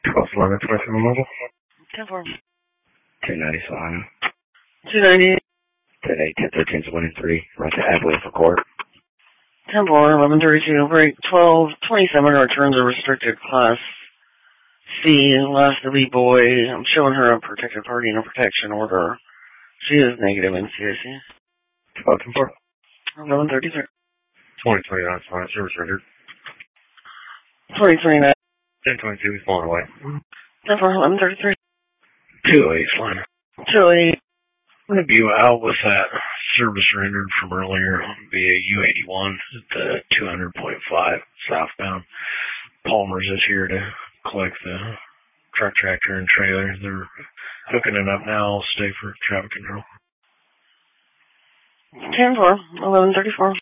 1211 27 Mobile. 10-4. 290 Solana. 290. Today, 1013's 1 and 3. Run to Adway for court. 10-4, 1132, break 1227, return to restricted class C, last elite boy. I'm showing her a protected party and a protection order. She is negative in CIC. 12-4. 1133. 2029 Solana, service rendered. 2029. 1022, he's falling away. 10-4, 1133. 208 Solana. 208. I'm going to view out with that service rendered from earlier via U81 at the 200.5 southbound. Palmer's is here to collect the truck tractor and trailer. They're hooking it up now. I'll stay for traffic control. 10-4, 1134.